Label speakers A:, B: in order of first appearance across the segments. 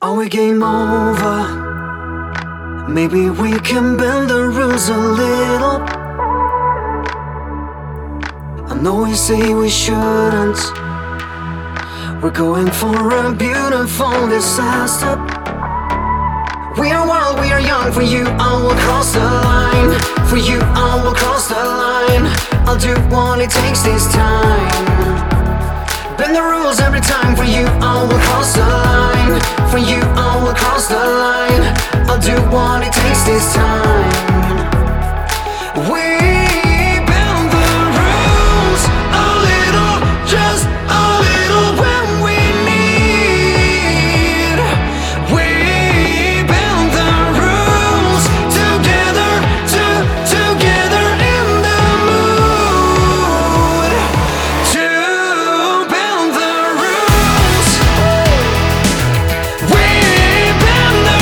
A: Are we game over? Maybe we can bend the rules a little. I know we say we shouldn't. We're going for a beautiful disaster. We are wild, we are young. For you, I will cross the line. For you, I will cross the line. I'll do what it takes this time. Bend the rules every time. For you, I will cross the line. For you, I will cross the line. I'll do what it takes this time. We bend the rules a little, just a little when we need. We bend the rules together, together in the mood to bend the rules. We bend the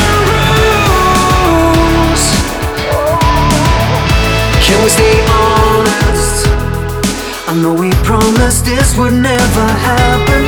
A: rules. Can we stay honest? I know we promised this would never happen.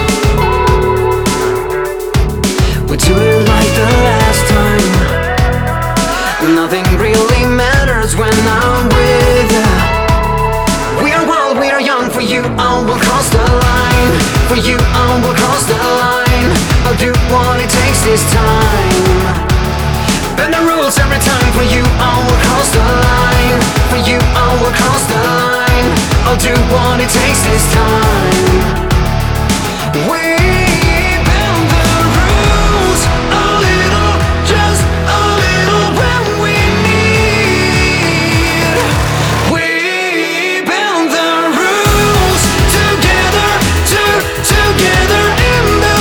A: We do it like the last time. Nothing really matters when I'm with you. We are wild, we are young. For you, I will cross the line. For you, I will cross the line. I'll do what it takes this time. Bend the rules every time. For you, I will cross the line. For you, I will cross the line. I'll do what it takes this time. We bend the rules a little, just a little when we need. We bend the rules together, together in the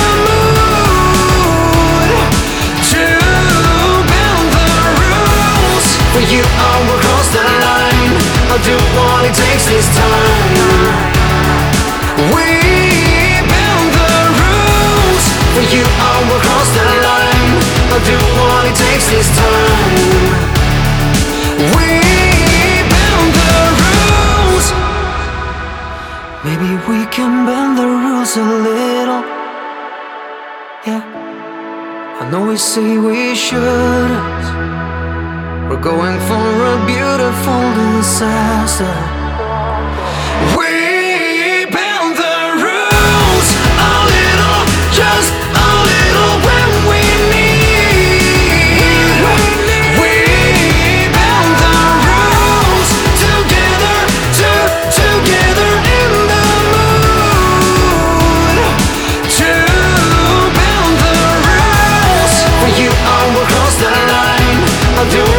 A: mood to bend the rules. For you, I will cross the line. I'll do what it takes this time. We bend the rules. For you, I will cross the line. I'll do what it takes this time. We bend the rules. Maybe we can bend the rules a little. Yeah, I know we say we shouldn't. We're going for a beautiful disaster. We bend the rules a little, just a little when we need. We bend the rules together, together in the mood to bend the rules. For you, I will cross the line. I'll do